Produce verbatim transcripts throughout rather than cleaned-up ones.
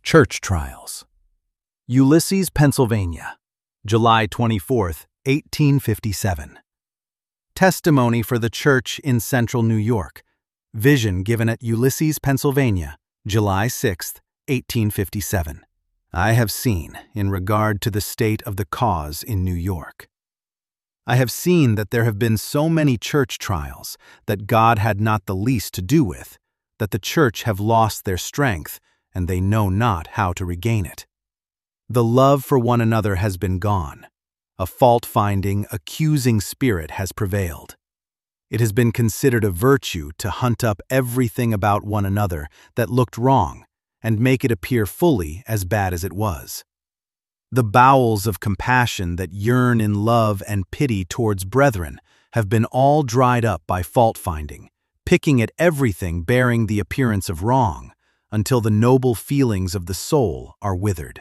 Church Trials. Ulysses, Pennsylvania, July twenty-fourth, eighteen fifty-seven. Testimony for the Church in Central New York. Vision given at Ulysses, Pennsylvania, July sixth, eighteen fifty-seven. I have seen in regard to the state of the cause in New York. I have seen that there have been so many church trials that God had not the least to do with, that the church have lost their strength, and they know not how to regain it. The love for one another has been gone. A fault-finding, accusing spirit has prevailed. It has been considered a virtue to hunt up everything about one another that looked wrong and make it appear fully as bad as it was. The bowels of compassion that yearn in love and pity towards brethren have been all dried up by fault-finding, picking at everything bearing the appearance of wrong, until the noble feelings of the soul are withered.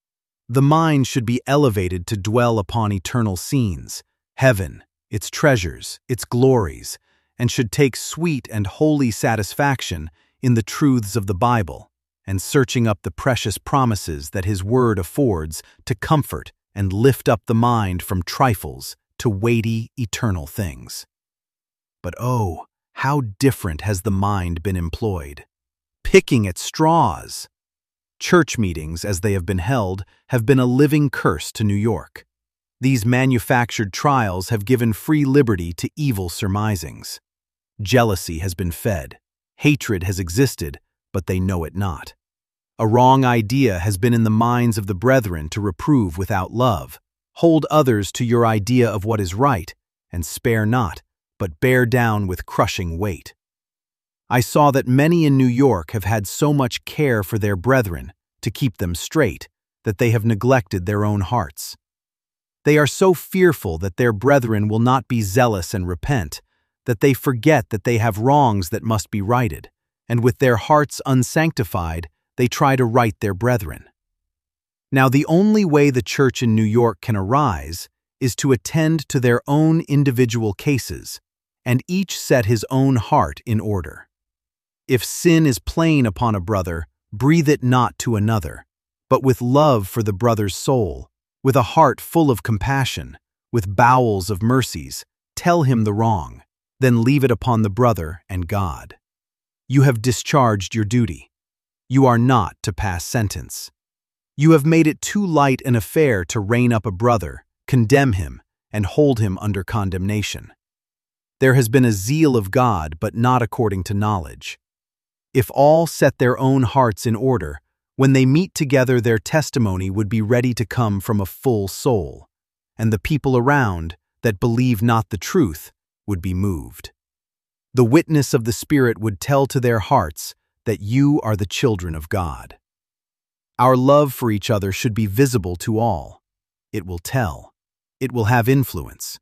The mind should be elevated to dwell upon eternal scenes, heaven, its treasures, its glories, and should take sweet and holy satisfaction in the truths of the Bible, and searching up the precious promises that His Word affords to comfort and lift up the mind from trifles to weighty, eternal things. But oh, how different has the mind been employed! Picking at straws! Church meetings, as they have been held, have been a living curse to New York. These manufactured trials have given free liberty to evil surmisings. Jealousy has been fed. Hatred has existed, but they know it not. A wrong idea has been in the minds of the brethren to reprove without love. Hold others to your idea of what is right, and spare not, but bear down with crushing weight. I saw that many in New York have had so much care for their brethren to keep them straight that they have neglected their own hearts. They are so fearful that their brethren will not be zealous and repent, that they forget that they have wrongs that must be righted, and with their hearts unsanctified, they try to right their brethren. Now, the only way the church in New York can arise is to attend to their own individual cases, and each set his own heart in order. If sin is plain upon a brother, breathe it not to another, but with love for the brother's soul, with a heart full of compassion, with bowels of mercies, tell him the wrong, then leave it upon the brother and God. You have discharged your duty. You are not to pass sentence. You have made it too light an affair to rein up a brother, condemn him, and hold him under condemnation. There has been a zeal of God, but not according to knowledge. If all set their own hearts in order, when they meet together their testimony would be ready to come from a full soul, and the people around, that believe not the truth, would be moved. The witness of the Spirit would tell to their hearts that you are the children of God. Our love for each other should be visible to all. It will tell. It will have influence.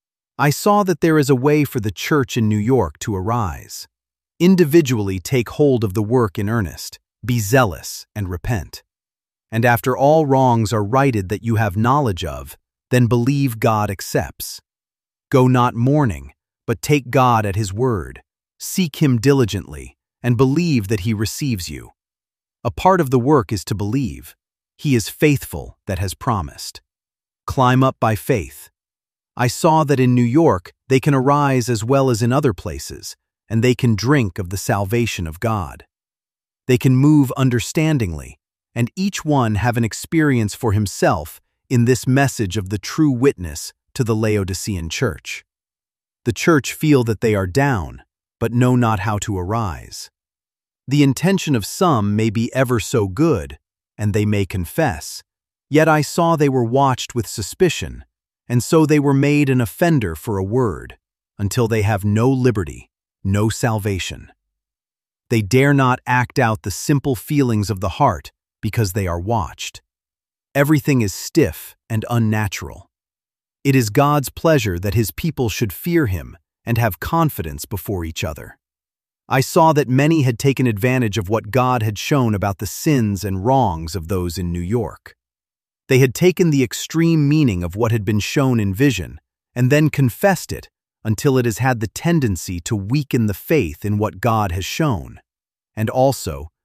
I saw that there is a way for the church in New York to arise. Individually take hold of the work in earnest, be zealous, and repent. And after all wrongs are righted that you have knowledge of, then believe God accepts. Go not mourning, but take God at His word. Seek Him diligently, and believe that He receives you. A part of the work is to believe. He is faithful that has promised. Climb up by faith. I saw that in New York they can arise as well as in other places, and they can drink of the salvation of God. They can move understandingly, and each one have an experience for himself in this message of the true witness to the Laodicean church. The church feel that they are down, but know not how to arise. The intention of some may be ever so good, and they may confess, yet I saw they were watched with suspicion, and so they were made an offender for a word, until they have no liberty, no salvation. They dare not act out the simple feelings of the heart because they are watched. Everything is stiff and unnatural. It is God's pleasure that His people should fear Him and have confidence before each other. I saw that many had taken advantage of what God had shown about the sins and wrongs of those in New York. They had taken the extreme meaning of what had been shown in vision and then confessed it until it has had the tendency to weaken the faith in what God has shown, and also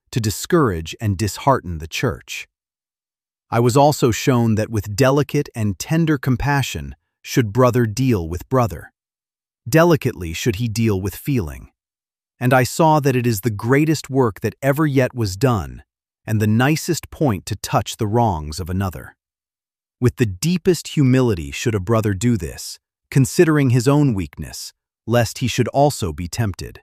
to discourage and dishearten the church. I was also shown that with delicate and tender compassion should brother deal with brother. Delicately should he deal with feeling. And I saw that it is the greatest work that ever yet was done, and the nicest point to touch the wrongs of another. With the deepest humility should a brother do this, considering his own weakness, lest he should also be tempted.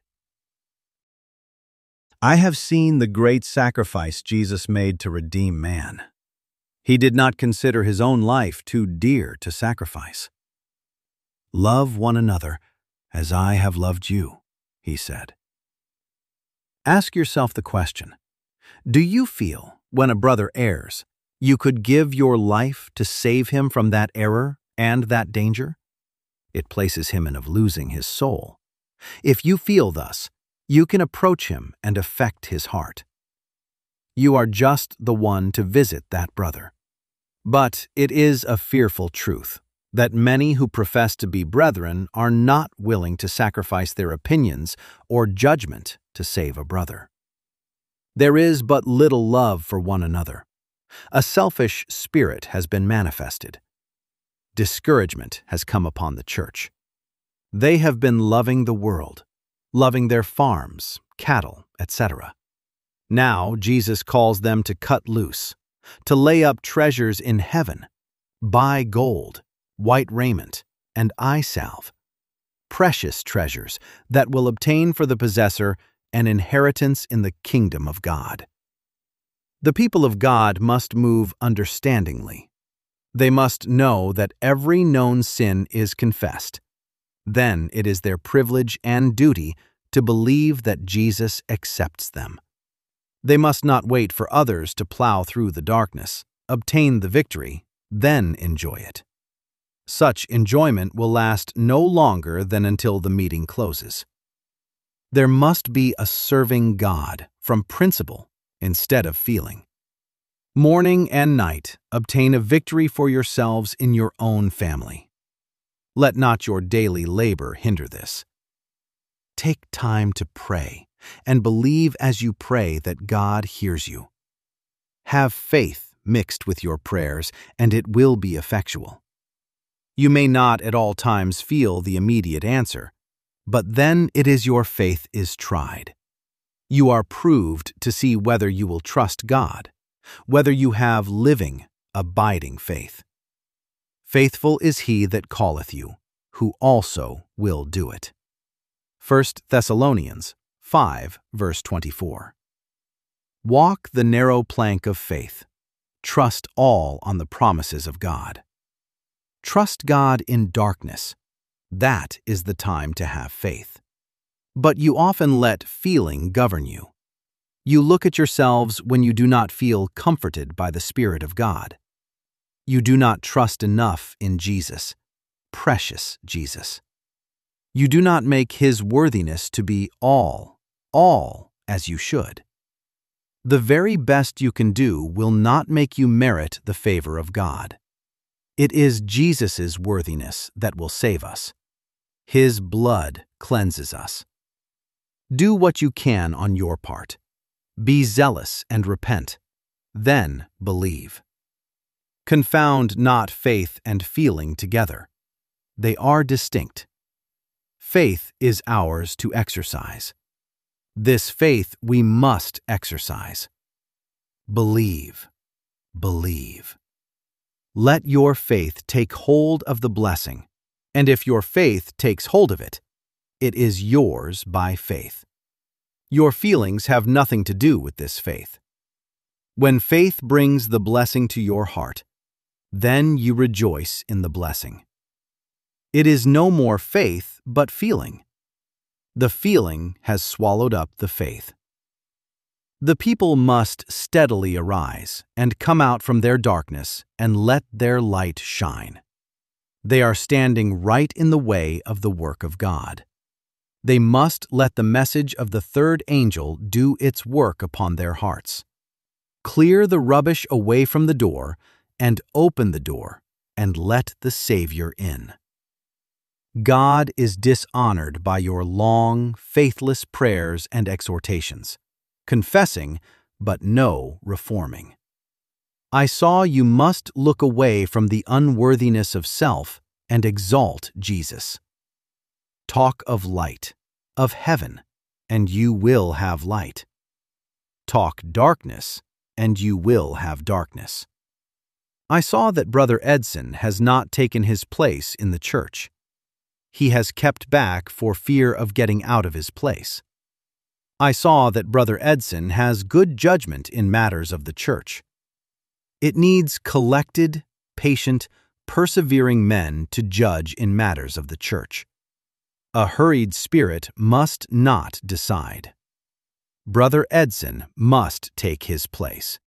I have seen the great sacrifice Jesus made to redeem man. He did not consider his own life too dear to sacrifice. "Love one another as I have loved you," he said. Ask yourself the question, do you feel, when a brother errs, you could give your life to save him from that error and that danger? It places him in of losing his soul. If you feel thus, you can approach him and affect his heart. You are just the one to visit that brother. But it is a fearful truth that many who profess to be brethren are not willing to sacrifice their opinions or judgment to save a brother. There is but little love for one another. A selfish spirit has been manifested. Discouragement has come upon the church. They have been loving the world, loving their farms, cattle, et cetera. Now Jesus calls them to cut loose, to lay up treasures in heaven, buy gold, white raiment, and eye salve, precious treasures that will obtain for the possessor an inheritance in the kingdom of God. The people of God must move understandingly. They must know that every known sin is confessed. Then it is their privilege and duty to believe that Jesus accepts them. They must not wait for others to plow through the darkness, obtain the victory, then enjoy it. Such enjoyment will last no longer than until the meeting closes. There must be a serving God from principle instead of feeling. Morning and night, obtain a victory for yourselves in your own family. Let not your daily labor hinder this. Take time to pray, and believe as you pray that God hears you. Have faith mixed with your prayers, and it will be effectual. You may not at all times feel the immediate answer, but then it is your faith is tried. You are proved to see whether you will trust God, whether you have living, abiding faith. Faithful is he that calleth you, who also will do it. First Thessalonians five, verse twenty-four. Walk the narrow plank of faith. Trust all on the promises of God. Trust God in darkness. That is the time to have faith. But you often let feeling govern you. You look at yourselves when you do not feel comforted by the Spirit of God. You do not trust enough in Jesus, precious Jesus. You do not make his worthiness to be all, all as you should. The very best you can do will not make you merit the favor of God. It is Jesus' worthiness that will save us. His blood cleanses us. Do what you can on your part. Be zealous and repent. Then believe. Confound not faith and feeling together. They are distinct. Faith is ours to exercise. This faith we must exercise. Believe, believe. Let your faith take hold of the blessing, and if your faith takes hold of it, it is yours by faith. Your feelings have nothing to do with this faith. When faith brings the blessing to your heart, then you rejoice in the blessing. It is no more faith, but feeling. The feeling has swallowed up the faith. The people must steadily arise and come out from their darkness and let their light shine. They are standing right in the way of the work of God. They must let the message of the third angel do its work upon their hearts. Clear the rubbish away from the door and open the door and let the Savior in. God is dishonored by your long, faithless prayers and exhortations, confessing but no reforming. I saw you must look away from the unworthiness of self and exalt Jesus. Talk of light, of heaven, and you will have light. Talk darkness, and you will have darkness. I saw that Brother Edson has not taken his place in the church. He has kept back for fear of getting out of his place. I saw that Brother Edson has good judgment in matters of the church. It needs collected, patient, persevering men to judge in matters of the church. A hurried spirit must not decide. Brother Edson must take his place.